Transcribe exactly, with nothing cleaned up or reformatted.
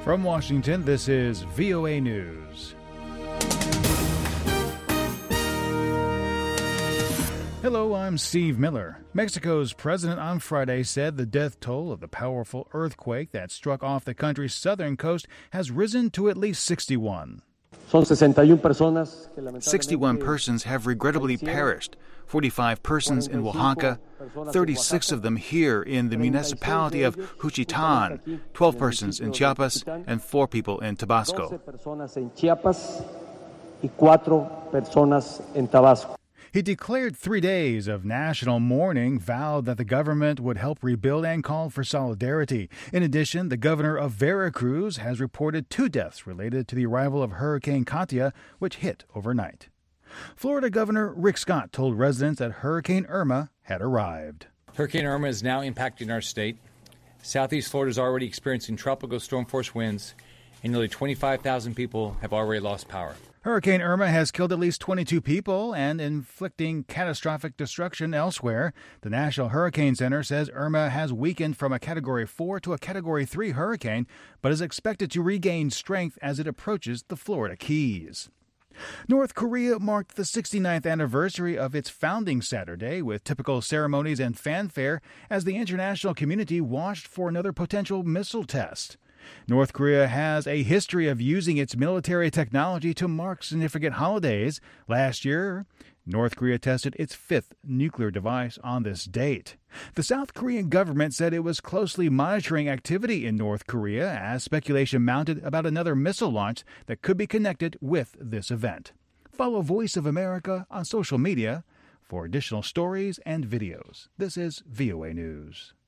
From Washington, this is V O A News. Hello, I'm Steve Miller. Mexico's president on Friday said the death toll of the powerful earthquake that struck off the country's southern coast has risen to at least sixty-one. sixty-one persons have regrettably perished, forty-five persons in Oaxaca, thirty-six of them here in the municipality of Juchitán, twelve persons in Chiapas, and four people in Tabasco. He declared three days of national mourning, vowed that the government would help rebuild, and called for solidarity. In addition, the governor of Veracruz has reported two deaths related to the arrival of Hurricane Katia, which hit overnight. Florida Governor Rick Scott told residents that Hurricane Irma had arrived. Hurricane Irma is now impacting our state. Southeast Florida is already experiencing tropical storm force winds, and nearly twenty-five thousand people have already lost power. Hurricane Irma has killed at least twenty-two people and inflicting catastrophic destruction elsewhere. The National Hurricane Center says Irma has weakened from a Category four to a Category three hurricane, but is expected to regain strength as it approaches the Florida Keys. North Korea marked the sixty-ninth anniversary of its founding Saturday with typical ceremonies and fanfare as the international community watched for another potential missile test. North Korea has a history of using its military technology to mark significant holidays. Last year, North Korea tested its fifth nuclear device on this date. The South Korean government said it was closely monitoring activity in North Korea as speculation mounted about another missile launch that could be connected with this event. Follow Voice of America on social media for additional stories and videos. This is V O A News.